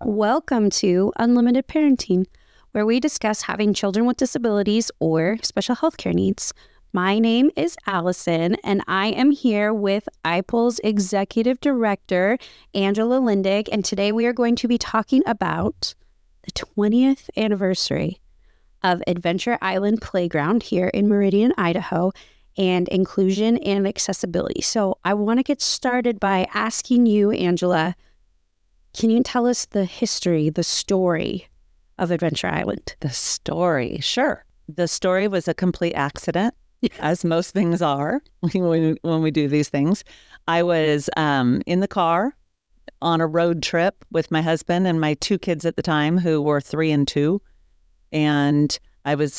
Welcome to Unlimited Parenting, where we discuss having children with disabilities or special healthcare needs. My name is Allison, and I am here with IPL's Executive Director, Angela Lindig, and today we are going to be talking about the 20th anniversary of Adventure Island Playground here in Meridian, Idaho, and inclusion and accessibility. So I want to get started by asking you, Angela, can you tell us the history, the story of Adventure Island? The story, sure. The story was a complete accident, as most things are when we do these things. I was in the car on a road trip with my husband and my two kids at the time, who were 3 and 2. And I was,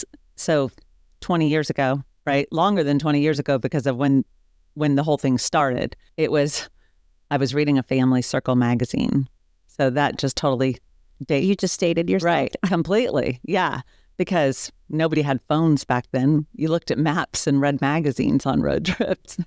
20 years ago, right? Longer than 20 years ago, because of when the whole thing started. I was reading a Family Circle magazine. So that just totally You just dated yourself. Right, completely. Yeah, because nobody had phones back then. You looked at maps and read magazines on road trips.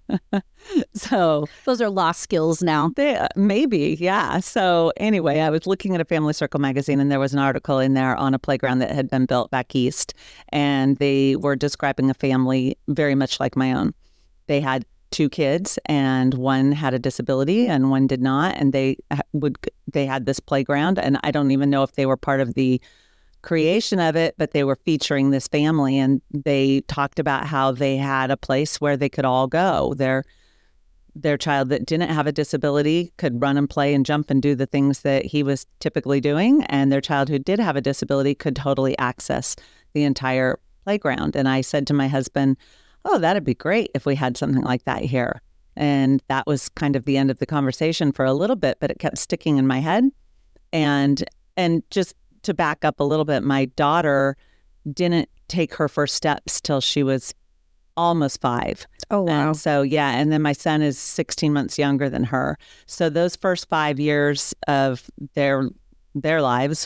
So Those are lost skills now. maybe, yeah. So anyway, I was looking at a Family Circle magazine, and there was an article in there on a playground that had been built back east. And they were describing a family very much like my own. They had 2 kids, and one had a disability and one did not. And they had this playground, and I don't even know if they were part of the creation of it, but they were featuring this family, and they talked about how they had a place where they could all go. Their child that didn't have a disability could run and play and jump and do the things that he was typically doing, and their child who did have a disability could totally access the entire playground. And I said to my husband, oh, that'd be great if we had something like that here. And that was kind of the end of the conversation for a little bit, but it kept sticking in my head. And just to back up a little bit, my daughter didn't take her first steps till she was almost 5. Oh, wow. And so, yeah. And then my son is 16 months younger than her. So those first 5 years of their lives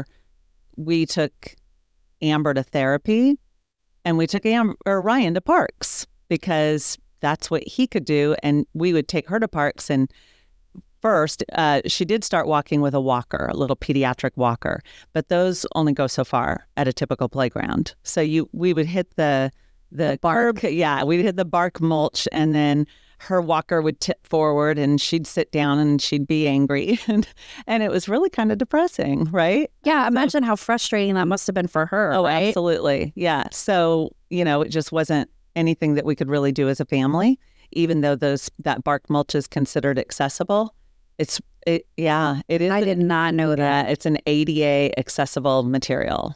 we took Amber to therapy. And we took Ryan to parks because that's what he could do. And we would take her to parks. And first, she did start walking with a walker, a little pediatric walker. But those only go so far at a typical playground. So we would hit the bark. Yeah, we'd hit the bark mulch, and then her walker would tip forward and she'd sit down and she'd be angry. And it was really kind of depressing, right? Yeah, imagine how frustrating that must have been for her, Oh, right? absolutely. Yeah. So, it just wasn't anything that we could really do as a family, even though that bark mulch is considered accessible. It is. I did not know that. It's an ADA accessible material.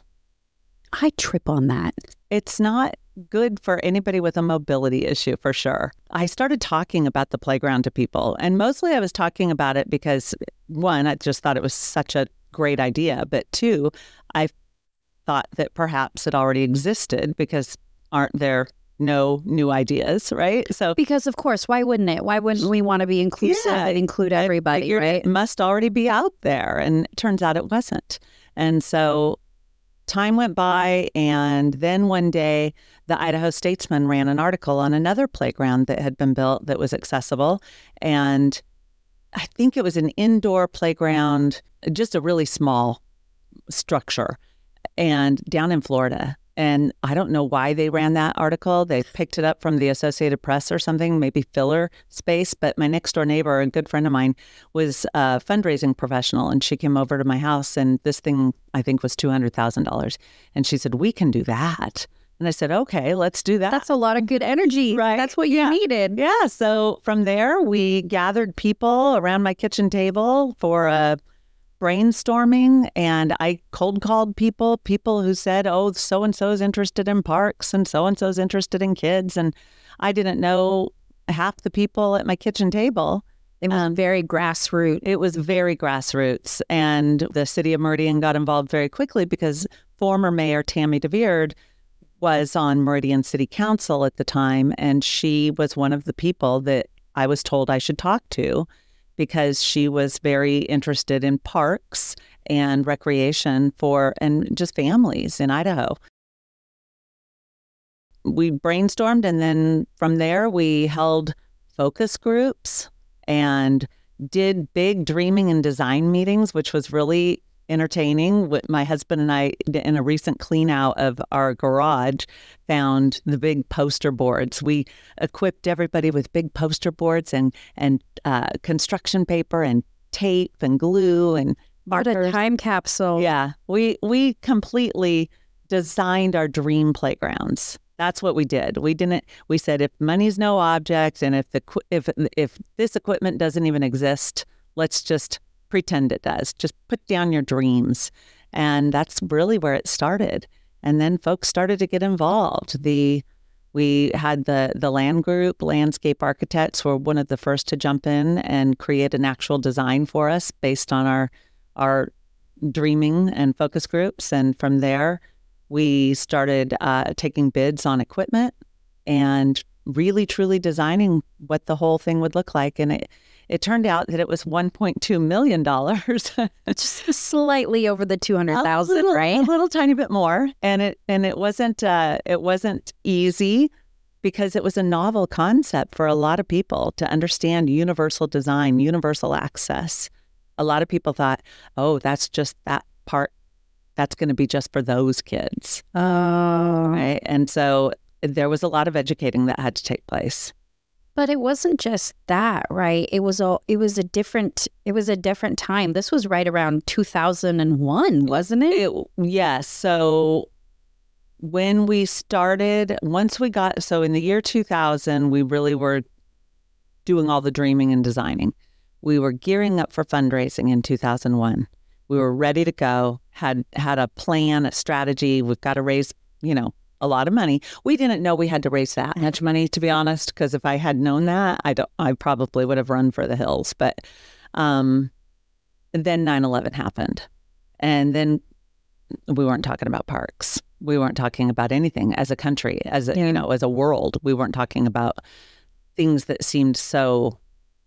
I trip on that. It's not good for anybody with a mobility issue, for sure. I started talking about the playground to people, and mostly I was talking about it because, 1, I just thought it was such a great idea, but 2, I thought that perhaps it already existed because aren't there no new ideas, right? So Because, of course, why wouldn't it? Why wouldn't we want to be inclusive and include everybody, right? It must already be out there, and it turns out it wasn't. And so time went by, and then one day the Idaho Statesman ran an article on another playground that had been built that was accessible. And I think it was an indoor playground, just a really small structure, and down in Florida. And I don't know why they ran that article. They picked it up from the Associated Press or something, maybe filler space. But my next door neighbor, a good friend of mine, was a fundraising professional. And she came over to my house, and this thing, I think, was $200,000. And she said, we can do that. And I said, okay, let's do that. That's a lot of good energy. Right. That's what you needed. Yeah. So from there, we gathered people around my kitchen table for a brainstorming, and I cold called people who said, oh, so-and-so is interested in parks and so-and-so is interested in kids. And I didn't know half the people at my kitchen table. It was very grassroots. It was very grassroots. And the city of Meridian got involved very quickly because former Mayor Tammy DeVeard was on Meridian City Council at the time. And she was one of the people that I was told I should talk to, because she was very interested in parks and recreation and just families in Idaho. We brainstormed, and then from there we held focus groups and did big dreaming and design meetings, which was really entertaining. With my husband and I, in a recent clean out of our garage, found the big poster boards. We equipped everybody with big poster boards and construction paper and tape and glue and markers. What a time capsule. Yeah, we completely designed our dream playgrounds. That's what we did. We said, if money's no object, and if this equipment doesn't even exist, let's just pretend it does. Just put down your dreams. And that's really where it started. And then folks started to get involved. We had the land group, landscape architects were one of the first to jump in and create an actual design for us based on our dreaming and focus groups. And from there, we started taking bids on equipment and really, truly designing what the whole thing would look like. And it turned out that it was $1.2 million. Just slightly over the 200,000, right? A little tiny bit more. And it wasn't easy because it was a novel concept for a lot of people to understand universal design, universal access. A lot of people thought, oh, that's just that part. That's going to be just for those kids. Oh. Right. And so there was a lot of educating that had to take place. But it wasn't just that, right? It was a different time. This was right around 2001, wasn't it? Yes. So when we started, so in the year 2000, we really were doing all the dreaming and designing. We were gearing up for fundraising in 2001. We were ready to go, had a plan, a strategy. We've got to raise, a lot of money. We didn't know we had to raise that much money, to be honest, because if I had known that, I probably would have run for the hills. But then 9/11 happened. And then we weren't talking about parks. We weren't talking about anything as a country, as a world. We weren't talking about things that seemed so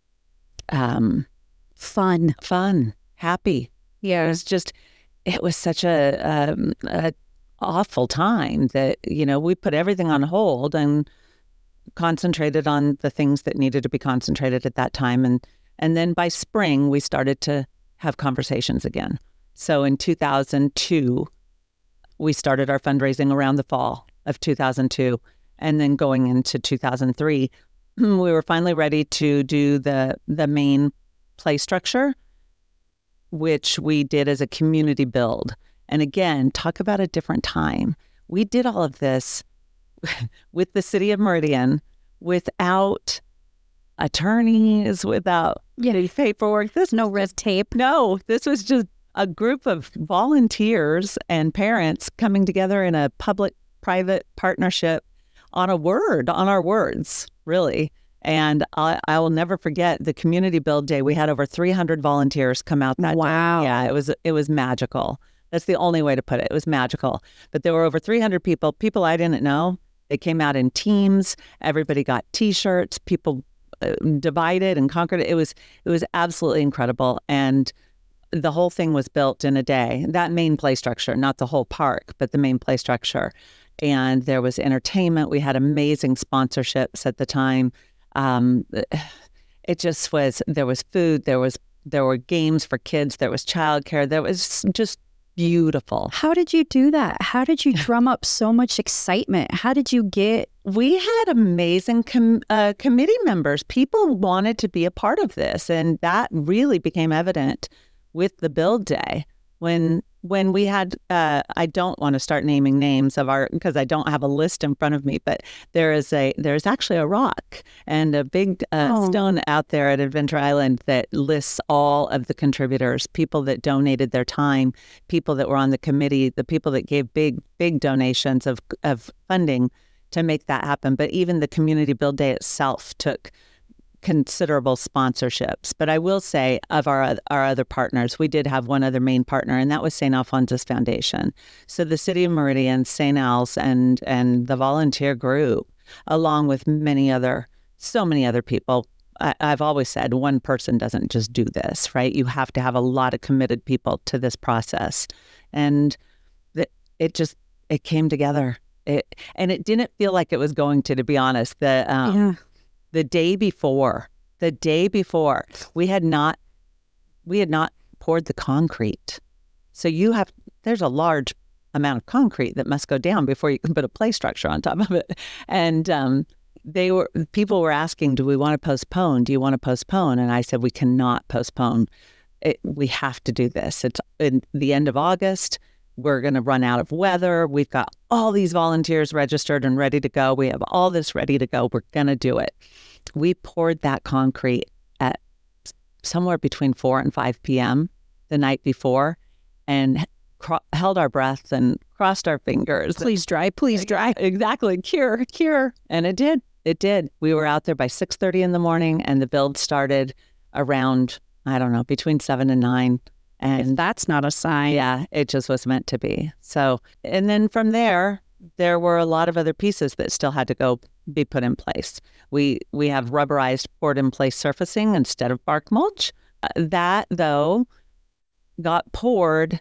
fun, happy. Yeah, it was such a awful time that, we put everything on hold and concentrated on the things that needed to be concentrated at that time. And then by spring, we started to have conversations again. So in 2002, we started our fundraising around the fall of 2002. And then going into 2003, we were finally ready to do the main play structure, which we did as a community build. And again, talk about a different time. We did all of this with the city of Meridian without attorneys, without paperwork. No red tape. No, this was just a group of volunteers and parents coming together in a public-private partnership on our words, really. And I will never forget the community build day. We had over 300 volunteers come out that day. Yeah, it was magical. That's the only way to put it. It was magical. But there were over 300 people I didn't know. They came out in teams. Everybody got T-shirts. People divided and conquered it. It was absolutely incredible. And the whole thing was built in a day. That main play structure, not the whole park, but the main play structure. And there was entertainment. We had amazing sponsorships at the time. It just was, there was food, there were games for kids, there was childcare, there was just beautiful. How did you do that? How did you drum up so much excitement? How did you get... We had amazing committee members. People wanted to be a part of this, and that really became evident with the build day. When we had, I don't want to start naming names because I don't have a list in front of me, but there's actually a rock and a big stone out there at Adventure Island that lists all of the contributors, people that donated their time, people that were on the committee, the people that gave big donations of funding to make that happen. But even the community build day itself took considerable sponsorships. But I will say, of our other partners, we did have one other main partner, and that was St. Alphonsus Foundation. So the City of Meridian, St. Al's, and the volunteer group, along with so many other people. I've always said one person doesn't just do this, right? You have to have a lot of committed people to this process. And it came together. And it didn't feel like it was going to be honest. The day before The day before, we had not poured the concrete. So there's a large amount of concrete that must go down before you can put a play structure on top of it. And people were asking, do we want to postpone? Do you want to postpone? And I said, we cannot postpone. We have to do this. It's in the end of August. We're going to run out of weather. We've got all these volunteers registered and ready to go. We have all this ready to go. We're going to do it. We poured that concrete at somewhere between 4 and 5 p.m. the night before and held our breath and crossed our fingers. Please dry, please dry. Exactly. Cure. And it did. It did. We were out there by 6:30 in the morning, and the build started around, I don't know, between 7 and 9. And if that's not a sign. Yeah, it just was meant to be. So, and then from there were a lot of other pieces that still had to be put in place. We have rubberized poured-in-place surfacing instead of bark mulch. That, though, got poured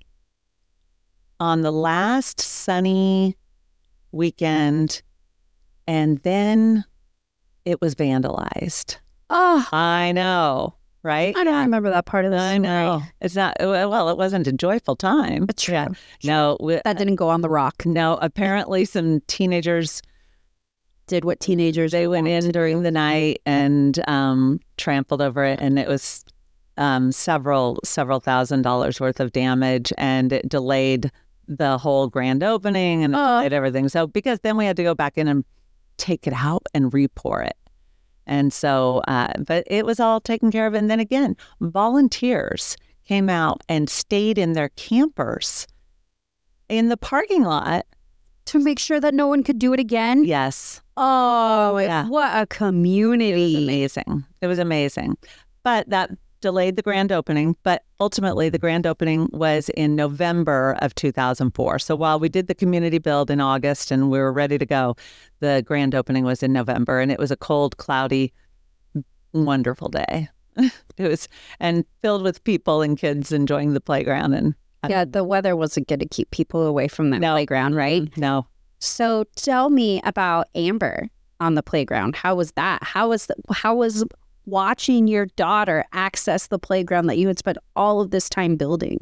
on the last sunny weekend, and then it was vandalized. Oh, I know, right? I don't remember that part of the story. I know. It's not, well, it wasn't a joyful time. That's true. Yeah. No. That didn't go on the rock. No, apparently some teenagers did what teenagers They went in during the night and trampled over it, and it was several $1,000s worth of damage, and it delayed the whole grand opening and delayed everything. So because then we had to go back in and take it out and re-pour it. And so, but it was all taken care of. And then again, volunteers came out and stayed in their campers in the parking lot to make sure that no one could do it again. Yes. Oh, yeah. What a community. It was amazing. It was amazing. But that delayed the grand opening. But ultimately, the grand opening was in November of 2004. So while we did the community build in August and we were ready to go, the grand opening was in November. And it was a cold, cloudy, wonderful day. It was, and filled with people and kids enjoying the playground. And yeah, the weather wasn't going to keep people away from that playground, right? No. So tell me about Amber on the playground. How was that? How was watching your daughter access the playground that you had spent all of this time building?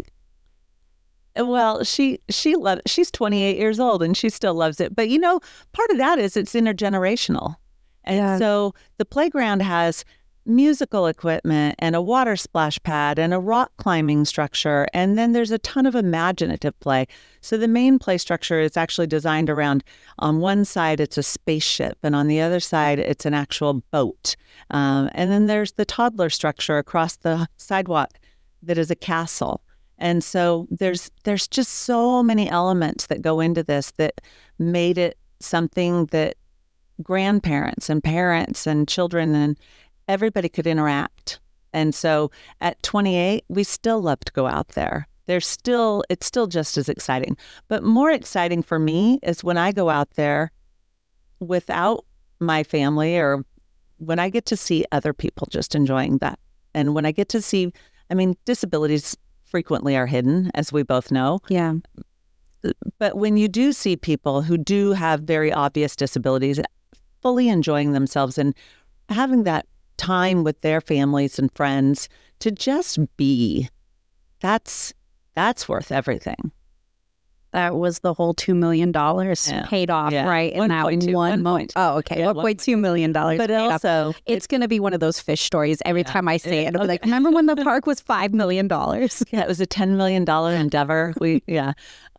Well, she's 28 years old and she still loves it. But, part of that is it's intergenerational. And so the playground has musical equipment and a water splash pad and a rock climbing structure. And then there's a ton of imaginative play. So the main play structure is actually designed around, on one side, it's a spaceship, and on the other side, it's an actual boat. And then there's the toddler structure across the sidewalk that is a castle. And so there's just so many elements that go into this that made it something that grandparents and parents and children and everybody could interact. And so at 28, we still love to go out there. It's still just as exciting. But more exciting for me is when I go out there without my family, or when I get to see other people just enjoying that. And when I get to see, disabilities frequently are hidden, as we both know. Yeah. But when you do see people who do have very obvious disabilities fully enjoying themselves and having that time with their families and friends to just be, that's worth everything. That was the whole $2 million paid off, right? In that one moment. Oh, okay. Yeah, $1.2 million. But also, it's going to be one of those fish stories every time I say it. I'll be like, remember when the park was $5 million? Yeah, it was a $10 million endeavor. The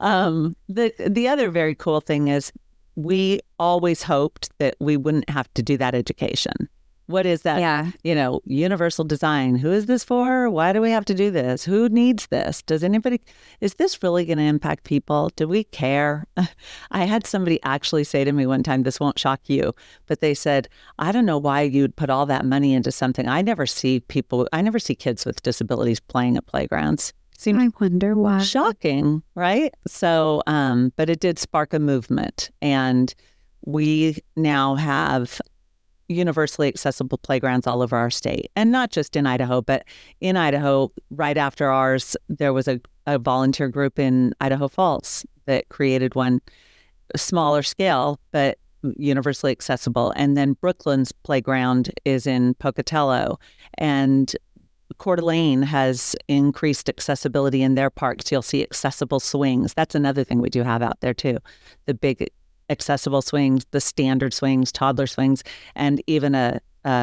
other very cool thing is we always hoped that we wouldn't have to do that education. What is that? Yeah. Universal design. Who is this for? Why do we have to do this? Who needs this? Is this really going to impact people? Do we care? I had somebody actually say to me one time, this won't shock you, but they said, I don't know why you'd put all that money into something. I never see kids with disabilities playing at playgrounds. I wonder why. Shocking, right? So, but it did spark a movement, and we now have universally accessible playgrounds all over our state, and not just in Idaho, but in Idaho, right after ours, there was a volunteer group in Idaho Falls that created one, smaller scale, but universally accessible. And then Brooklyn's playground is in Pocatello, and Coeur d'Alene has increased accessibility in their parks. You'll see accessible swings. That's another thing we do have out there too. The big accessible swings, the standard swings, toddler swings, and even a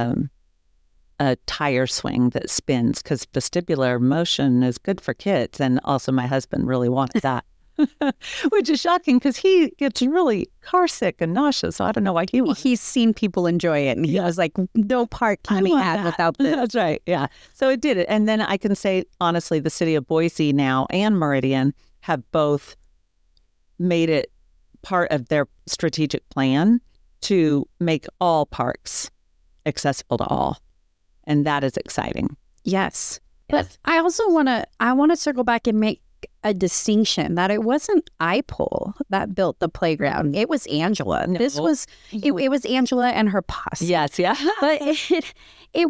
tire swing that spins, because vestibular motion is good for kids. And also my husband really wanted that. Which is shocking because he gets really car sick and nauseous. So I don't know why he wants. He's seen people enjoy it, and he was like, "No park can we have without this." That's right. Yeah. So it did it, and then I can say honestly, the city of Boise now and Meridian have both made it part of their strategic plan to make all parks accessible to all, and that is exciting. Yes, but I also want to circle back and make a distinction that it wasn't IPOL that built the playground. It was Angela. No. This was it was Angela and her posse. Yes, yeah. But it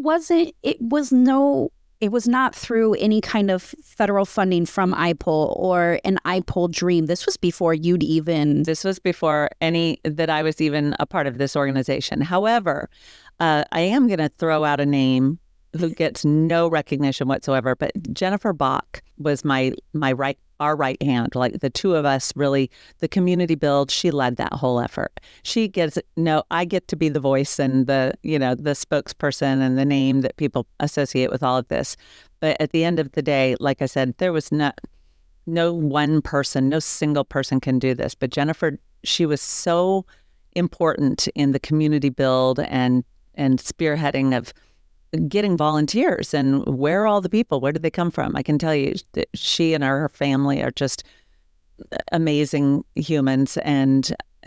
was not through any kind of federal funding from IPOL or an IPOL dream. This was before This was before that I was even a part of this organization. However, I am going to throw out a name who gets no recognition whatsoever, but Jennifer Bach was our right hand. Like the two of us, really, the community build, she led that whole effort. I get to be the voice and the spokesperson and the name that people associate with all of this. But at the end of the day, like I said, there was no one person, no single person can do this. But Jennifer, she was so important in the community build and spearheading of getting volunteers. And where are all the people? Where did they come from? I can tell you that she and her family are just amazing humans. And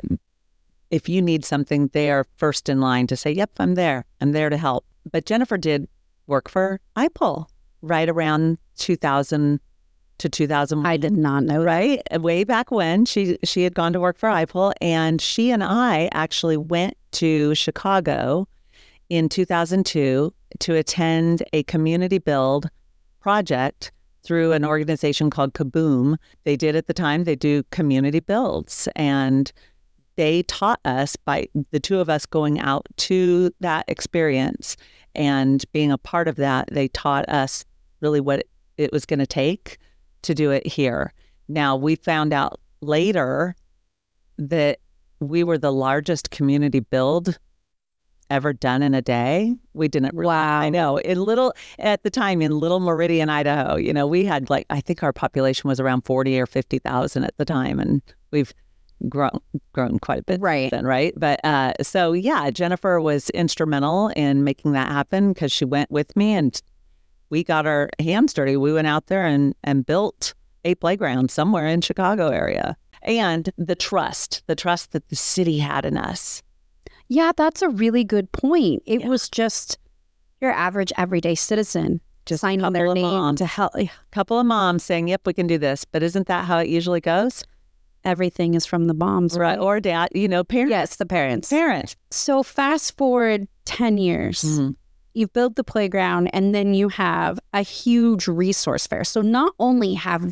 if you need something, they are first in line to say, yep, I'm there. I'm there to help. But Jennifer did work for IPOL right around 2000 to 2001. I did not know. Right? Way back when she had gone to work for IPOL. And she and I actually went to Chicago in 2002 to attend a community build project through an organization called Kaboom. They do community builds, and they taught us, by the two of us going out to that experience and being a part of that, they taught us really what it was going to take to do it here. Now, we found out later that we were the largest community build ever done in a day. We didn't really, wow. I know. At the time in Little Meridian, Idaho, we had I think our population was around 40 or 50,000 at the time, and we've grown quite a bit right then, right? But so yeah, Jennifer was instrumental in making that happen because she went with me and we got our hands dirty. We went out there and built a playground somewhere in Chicago area. And the trust that the city had in us. Yeah, that's a really good point. It was just your average everyday citizen just signing their name to help. A couple of moms saying, yep, we can do this. But isn't that how it usually goes? Everything is from the moms. Right. Or dad, parents. Yes, the parents. So fast forward 10 years. Mm-hmm. You've built the playground, and then you have a huge resource fair. So not only have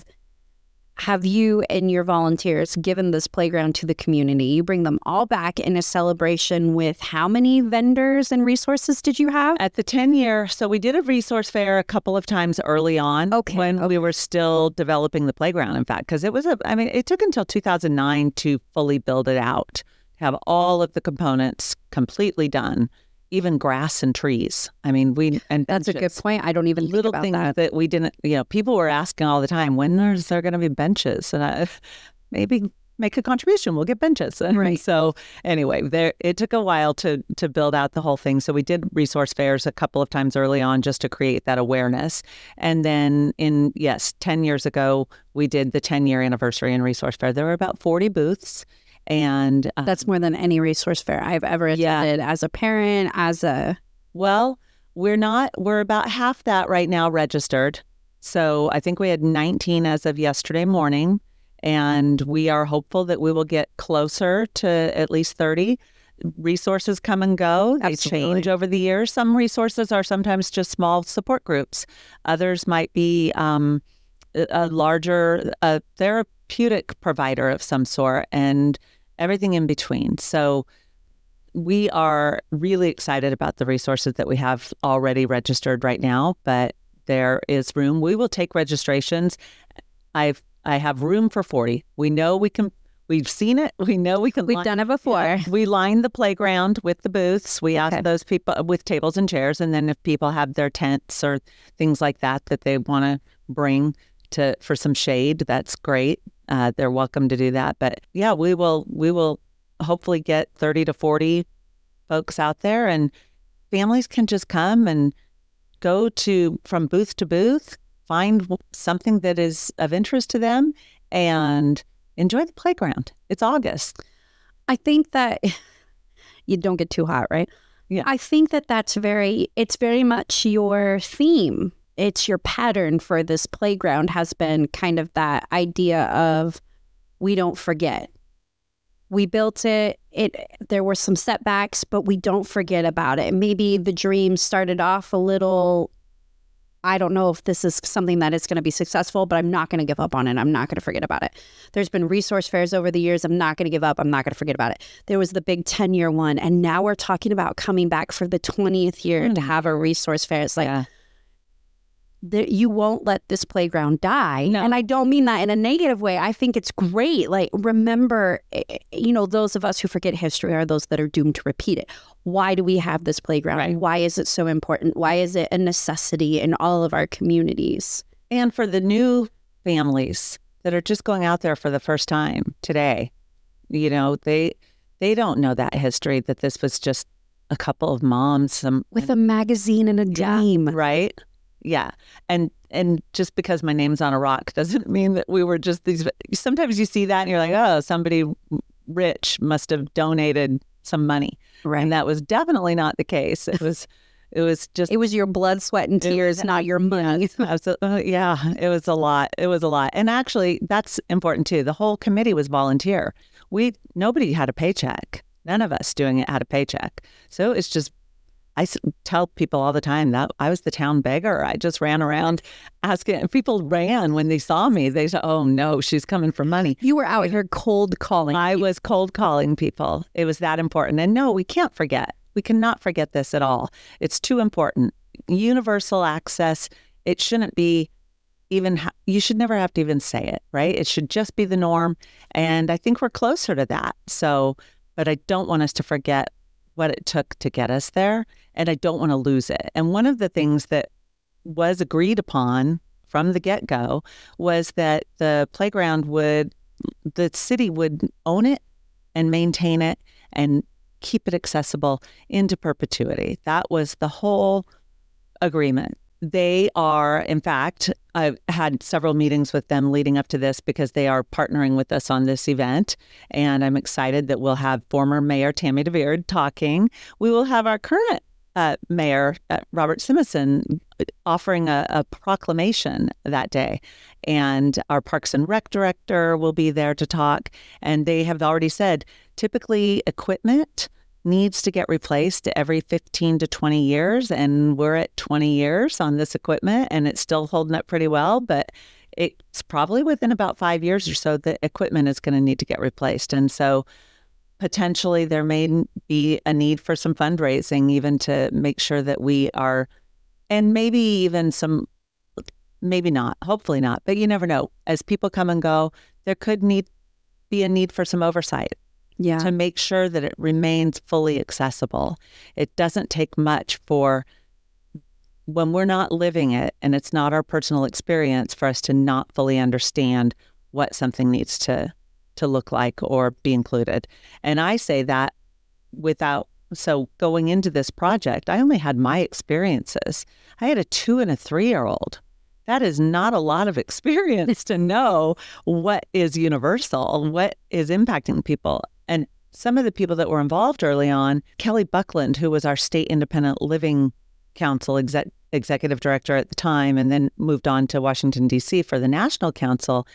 you and your volunteers given this playground to the community, you bring them all back in a celebration with how many vendors and resources did you have? At the 10-year, so we did a resource fair a couple of times early on when we were still developing the playground, in fact, because it took until 2009 to fully build it out, have all of the components completely done. Even grass and trees. That's a good point. I don't even little think things about that we didn't. People were asking all the time, when is there going to be benches? And maybe make a contribution. We'll get benches. Right. So anyway, it took a while to build out the whole thing. So we did resource fairs a couple of times early on just to create that awareness. And then 10 years ago, we did the 10-year anniversary and resource fair. There were about 40 booths. And that's more than any resource fair I've ever attended as a parent, Well, we're about half that right now registered. So I think we had 19 as of yesterday morning, and we are hopeful that we will get closer to at least 30. Resources come and go. They change over the years. Some resources are sometimes just small support groups. Others might be a larger therapeutic provider of some sort, and everything in between. So we are really excited about the resources that we have already registered right now, but there is room. We will take registrations. I have room for 40. We know we can. We've seen it. We know we can. We've done it before. Yeah. We line the playground with the booths. We ask those people with tables and chairs, and then if people have their tents or things like that they want to bring for some shade, that's great. They're welcome to do that. But yeah, we will hopefully get 30 to 40 folks out there, and families can just come and go from booth to booth, find something that is of interest to them, and enjoy the playground. It's August. I think that you don't get too hot, right? Yeah. I think that it's very much your theme. It's your pattern for this playground has been kind of that idea of we don't forget. We built it. There were some setbacks, but we don't forget about it. Maybe the dream started off a little, I don't know if this is something that is going to be successful, but I'm not going to give up on it. I'm not going to forget about it. There's been resource fairs over the years. I'm not going to give up. I'm not going to forget about it. There was the big 10-year one, and now we're talking about coming back for the 20th year to have a resource fair. It's like, you won't let this playground die. No. And I don't mean that in a negative way. I think it's great. Like, remember, those of us who forget history are those that are doomed to repeat it. Why do we have this playground? Right. Why is it so important? Why is it a necessity in all of our communities? And for the new families that are just going out there for the first time today, they don't know that history, that this was just a couple of moms. With a magazine and a dream. Yeah, right? Yeah. And just because my name's on a rock doesn't mean that we were just these. Sometimes you see that and you're like, oh, somebody rich must have donated some money. Right. And that was definitely not the case. It was your blood, sweat, and tears, not your money. Yeah, it was a lot. It was a lot. And actually, that's important too. The whole committee was volunteer. Nobody had a paycheck. None of us doing it had a paycheck. So it's just, I tell people all the time that I was the town beggar. I just ran around asking, and people ran when they saw me. They said, oh no, she's coming for money. You were out here cold calling. I was cold calling people. It was that important. And no, we can't forget. We cannot forget this at all. It's too important. Universal access, it shouldn't be even, you should never have to even say it, right? It should just be the norm. And I think we're closer to that. So, but I don't want us to forget what it took to get us there, and I don't want to lose it. And one of the things that was agreed upon from the get-go was that the city would own it and maintain it and keep it accessible into perpetuity. That was the whole agreement. They are, in fact, I've had several meetings with them leading up to this because they are partnering with us on this event. And I'm excited that we'll have former Mayor Tammy DeVeard talking. We will have our current Mayor, Robert Simison, offering a proclamation that day. And our Parks and Rec Director will be there to talk. And they have already said, typically equipment needs to get replaced every 15 to 20 years. And we're at 20 years on this equipment and it's still holding up pretty well. But it's probably within about 5 years or so that equipment is going to need to get replaced. And so potentially there may be a need for some fundraising even to make sure that we are, and maybe even some, maybe not, hopefully not, but you never know. As people come and go, there could be a need for some oversight. Yeah. To make sure that it remains fully accessible. It doesn't take much for when we're not living it and it's not our personal experience for us to not fully understand what something needs to look like or be included. And I say that so going into this project, I only had my experiences. I had a 2 and a 3-year-old. That is not a lot of experience to know what is universal, what is impacting people. And some of the people that were involved early on, Kelly Buckland, who was our State Independent Living Council executive director at the time, and then moved on to Washington, D.C. for the National Council,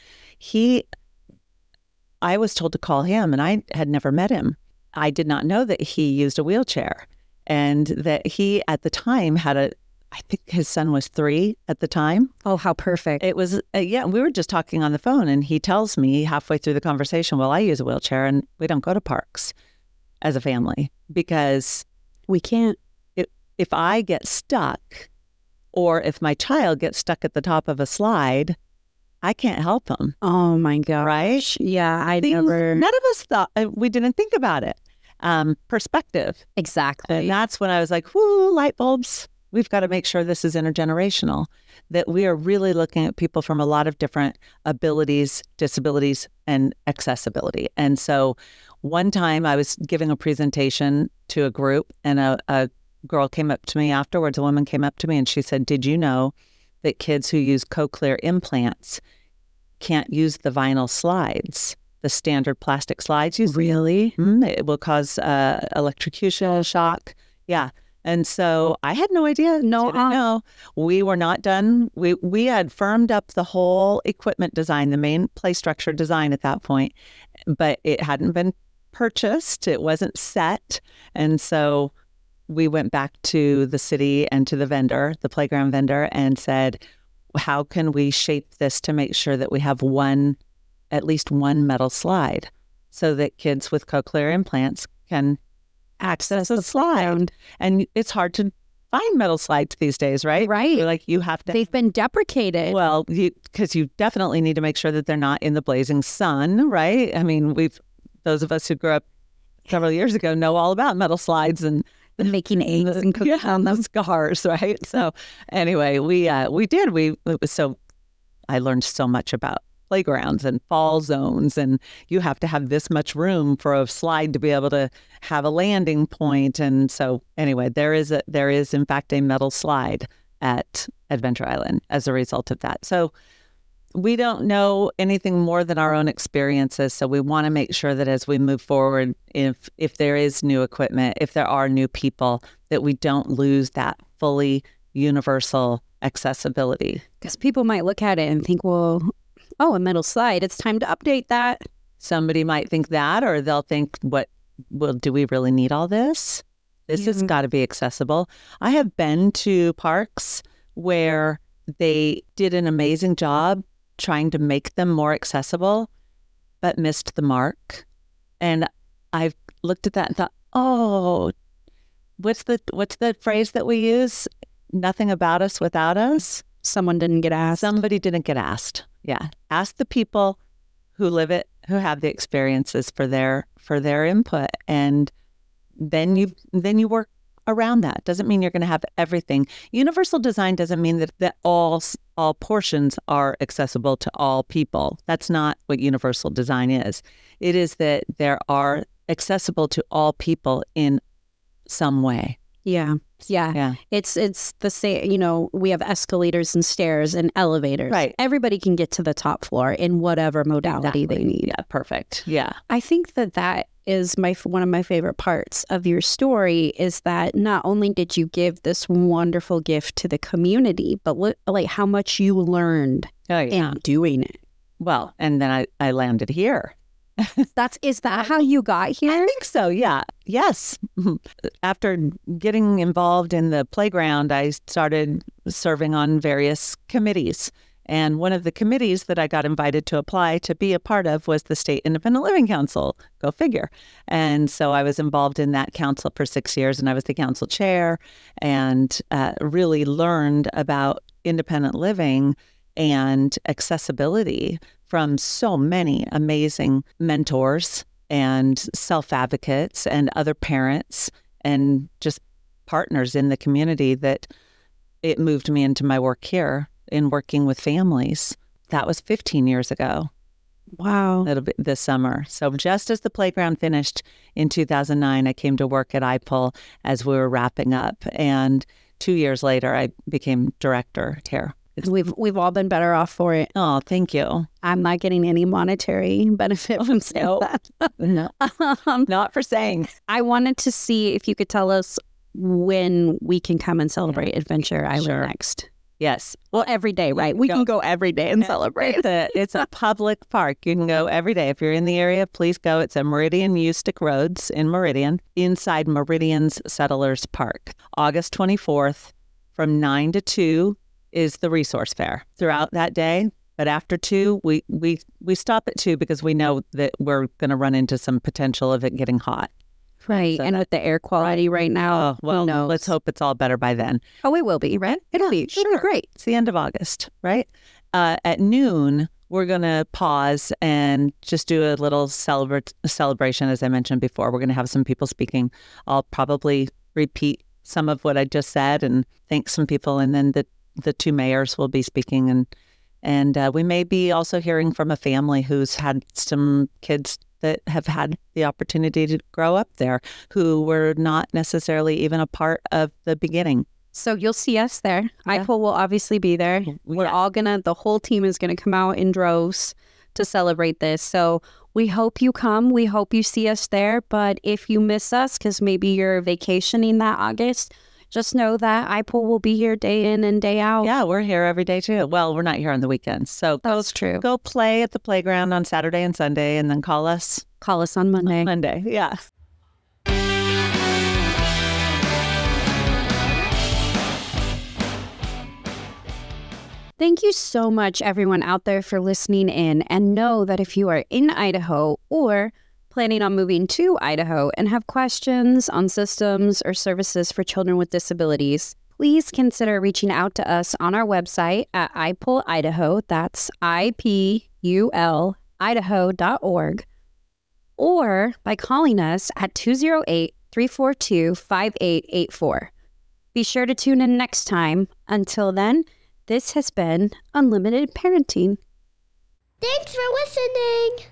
I was told to call him, and I had never met him. I did not know that he used a wheelchair, and that he, at the time, I think his son was 3 at the time. Oh, how perfect. It was, we were just talking on the phone and he tells me halfway through the conversation, well, I use a wheelchair and we don't go to parks. as a family, because We can't. if I get stuck or if my child gets stuck at the top of a slide, I can't help them. Oh my gosh. Right? Yeah, I Things never. none of us thought, we didn't think about it. Perspective. Exactly. And that's when I was like, whoo, light bulbs. We've got to make sure this is intergenerational, that we are really looking at people from a lot of different abilities, disabilities, and accessibility. And so one time I was giving a presentation to a group, and a girl came up to me afterwards, a woman came up to me, and she said, did you know that kids who use cochlear implants can't use the vinyl slides, the standard plastic slides? Really? It will cause electrocution, shock. Yeah. And so I had no idea. No, we were not done. We had firmed up the whole equipment design, the main play structure design at that point, but it hadn't been purchased. It wasn't set. And so we went back to the city and to the vendor, the playground vendor, and said, how can we shape this to make sure that we have at least one metal slide so that kids with cochlear implants can access a slide? And it's hard to find metal slides these days, right? Right. You're like, you have to. They've been deprecated. Well, because you definitely need to make sure that they're not in the blazing sun, right? I mean, those of us who grew up several years ago know all about metal slides and making eggs and cooking on those scars, right? So anyway, we did. I learned so much about playgrounds and fall zones, and you have to have this much room for a slide to be able to have a landing point. And so anyway, there is in fact a metal slide at Adventure Island as a result of that. So we don't know anything more than our own experiences. So we want to make sure that as we move forward, if there is new equipment, if there are new people, that we don't lose that fully universal accessibility. Because people might look at it and think, well, oh, a metal slide, it's time to update that. Somebody might think that, or they'll think, do we really need all this? This has got to be accessible. I have been to parks where they did an amazing job trying to make them more accessible, but missed the mark. And I've looked at that and thought, oh, what's the phrase that we use? Nothing about us without us. Someone didn't get asked. Somebody didn't get asked. Yeah. Ask the people who live it, who have the experiences for their input. And then you work around that. Doesn't mean you're going to have everything. Universal design doesn't mean that all portions are accessible to all people. That's not what universal design is. It is that there are accessible to all people in some way. Yeah. It's the same, we have escalators and stairs and elevators. Right. Everybody can get to the top floor in whatever modality they need. Yeah, perfect. Yeah. I think that is one of my favorite parts of your story, is that not only did you give this wonderful gift to the community, but like how much you learned in doing it. Well, and then I landed here. Is that how you got here? I think so, yeah. Yes. After getting involved in the playground, I started serving on various committees. And one of the committees that I got invited to apply to be a part of was the State Independent Living Council. Go figure. And so I was involved in that council for 6 years, and I was the council chair, and really learned about independent living and accessibility from so many amazing mentors and self-advocates and other parents and just partners in the community, that it moved me into my work here in working with families. That was 15 years ago. Wow. It'll be this summer. So just as the playground finished in 2009, I came to work at IPUL as we were wrapping up. And 2 years later, I became director here. We've all been better off for it. Oh, thank you. I'm not getting any monetary benefit from saying that. No, not for saying. I wanted to see if you could tell us when we can come and celebrate Adventure Island next. Yes. Well, every day, right? We can go every day and celebrate. It's a public park. You can go every day. If you're in the area, please go. It's at Meridian Ustick Roads in Meridian, inside Meridian's Settlers Park. August 24th from 9 to 2 is the resource fair throughout that day. But after 2, we stop at 2 because we know that we're going to run into some potential of it getting hot. Right. So and with the air quality right now, Oh, well, who knows? let's hope it's all better by then. Oh, it will be, right? It'll be great. It's the end of August, right? At noon, we're going to pause and just do a little celebration, as I mentioned before. We're going to have some people speaking. I'll probably repeat some of what I just said and thank some people. And then the two mayors will be speaking. And we may be also hearing from a family who's had some kids that have had the opportunity to grow up there who were not necessarily even a part of the beginning. So you'll see us there. Yeah. IPOL will obviously be there. We're all the whole team is going to come out in droves to celebrate this. So we hope you come. We hope you see us there. But if you miss us, because maybe you're vacationing that August, just know that IPOL will be here day in and day out. Yeah, we're here every day too. Well, we're not here on the weekends. So That's true. go play at the playground on Saturday and Sunday and then call us on Monday. Monday. Yeah. Thank you so much, everyone out there, for listening in. And know that if you are in Idaho or planning on moving to Idaho and have questions on systems or services for children with disabilities, please consider reaching out to us on our website at IPOL Idaho. That's IPUL Idaho.org. Or by calling us at 208-342-5884. Be sure to tune in next time. Until then, this has been Unlimited Parenting. Thanks for listening.